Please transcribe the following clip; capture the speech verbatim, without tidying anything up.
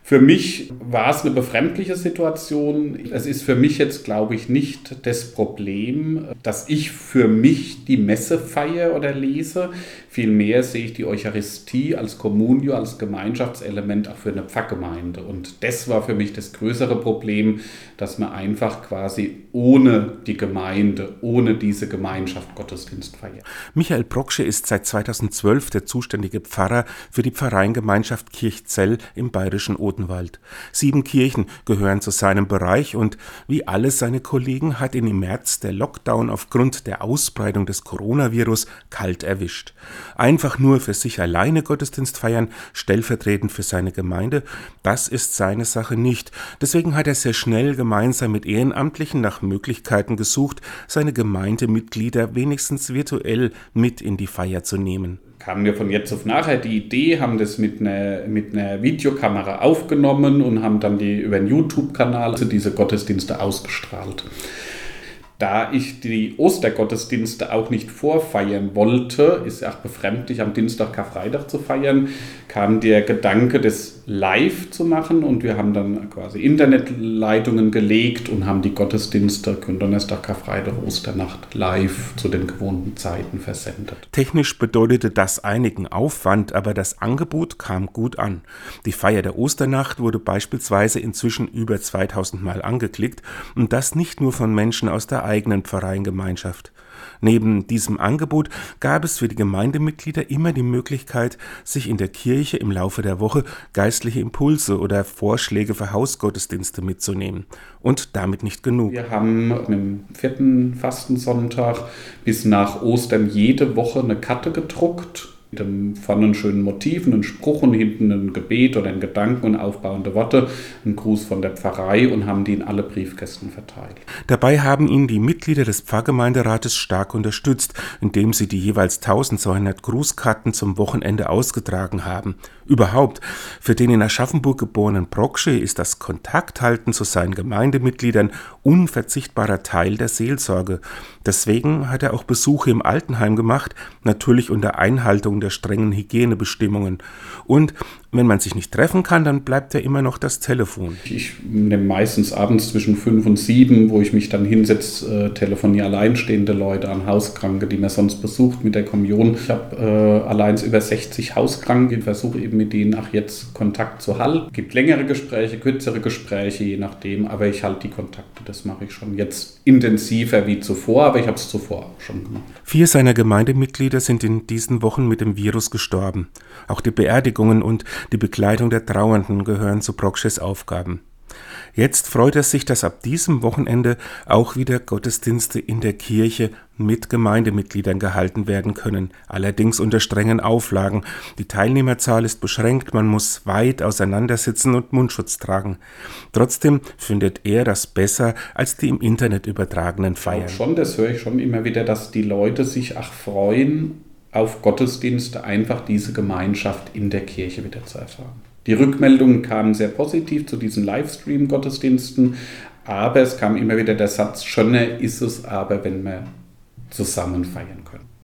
Für mich war es eine befremdliche Situation. Es ist für mich jetzt, glaube ich, nicht das Problem, dass ich für mich die Messe feiere oder lese. Vielmehr sehe ich die Eucharistie als Communio, als Gemeinschaftselement auch für eine Pfarrgemeinde. Und das war für mich das größere Problem, dass man einfach quasi ohne die Gemeinde, ohne diese Gemeinschaft Gottesdienst feiert. Michael Brocksche ist seit zweitausendzwölf der zuständige Pfarrer für die Pfarreiengemeinschaft Kirchzell im bayerischen Odenwald. Sieben Kirchen gehören zu seinem Bereich und wie alle seine Kollegen hat ihn im März der Lockdown aufgrund der Ausbreitung des Coronavirus kalt erwischt. Einfach nur für sich alleine Gottesdienst feiern, stellvertretend für seine Gemeinde, das ist seine Sache nicht. Deswegen hat er sehr schnell gemeinsam mit Ehrenamtlichen nach Möglichkeiten gesucht, seine Gemeindemitglieder wenigstens virtuell mit in die Feier zu nehmen. Kamen wir von jetzt auf nachher die Idee, haben das mit einer, mit einer Videokamera aufgenommen und haben dann die, über einen YouTube-Kanal also diese Gottesdienste ausgestrahlt. Da ich die Ostergottesdienste auch nicht vorfeiern wollte, ist auch befremdlich, am Dienstag, Karfreitag zu feiern, kam der Gedanke, das live zu machen und wir haben dann quasi Internetleitungen gelegt und haben die Gottesdienste Gründonnerstag, Karfreitag, Osternacht live zu den gewohnten Zeiten versendet. Technisch bedeutete das einigen Aufwand, aber das Angebot kam gut an. Die Feier der Osternacht wurde beispielsweise inzwischen über zweitausend Mal angeklickt und das nicht nur von Menschen aus der eigenen Pfarreiengemeinschaft. Neben diesem Angebot gab es für die Gemeindemitglieder immer die Möglichkeit, sich in der Kirche im Laufe der Woche geistliche Impulse oder Vorschläge für Hausgottesdienste mitzunehmen. Und damit nicht genug. Wir haben am vierten Fastensonntag bis nach Ostern jede Woche eine Karte gedruckt. Mit einem vorne einen schönen Motiv, einen Spruch und hinten ein Gebet oder ein Gedanken und aufbauende Worte, ein Gruß von der Pfarrei und haben die in alle Briefkästen verteilt. Dabei haben ihn die Mitglieder des Pfarrgemeinderates stark unterstützt, indem sie die jeweils eintausendzweihundert Grußkarten zum Wochenende ausgetragen haben. Überhaupt, für den in Aschaffenburg geborenen Brocksche ist das Kontakthalten zu seinen Gemeindemitgliedern unverzichtbarer Teil der Seelsorge. Deswegen hat er auch Besuche im Altenheim gemacht, natürlich unter Einhaltung der strengen Hygienebestimmungen. Und wenn man sich nicht treffen kann, dann bleibt ja immer noch das Telefon. Ich nehme meistens abends zwischen fünf und sieben, wo ich mich dann hinsetze, äh, telefoniere alleinstehende Leute an, Hauskranke, die man sonst besucht mit der Kommunion. Ich habe äh, allein über sechzig Hauskranke und versuche eben mit denen auch jetzt Kontakt zu halten. Es gibt längere Gespräche, kürzere Gespräche, je nachdem, aber ich halte die Kontakte. Das mache ich schon jetzt intensiver wie zuvor, aber ich habe es zuvor auch schon gemacht. Vier seiner Gemeindemitglieder sind in diesen Wochen mit dem Virus gestorben. Auch die Beerdigungen und die Begleitung der Trauernden gehören zu Brocksches Aufgaben. Jetzt freut er sich, dass ab diesem Wochenende auch wieder Gottesdienste in der Kirche mit Gemeindemitgliedern gehalten werden können, allerdings unter strengen Auflagen. Die Teilnehmerzahl ist beschränkt, man muss weit auseinandersitzen und Mundschutz tragen. Trotzdem findet er das besser als die im Internet übertragenen Feiern. Ja, schon, das höre ich schon immer wieder, dass die Leute sich auch freuen, auf Gottesdienste einfach diese Gemeinschaft in der Kirche wieder zu erfahren. Die Rückmeldungen kamen sehr positiv zu diesen Livestream-Gottesdiensten, aber es kam immer wieder der Satz, schöner ist es aber, wenn wir zusammen feiern können.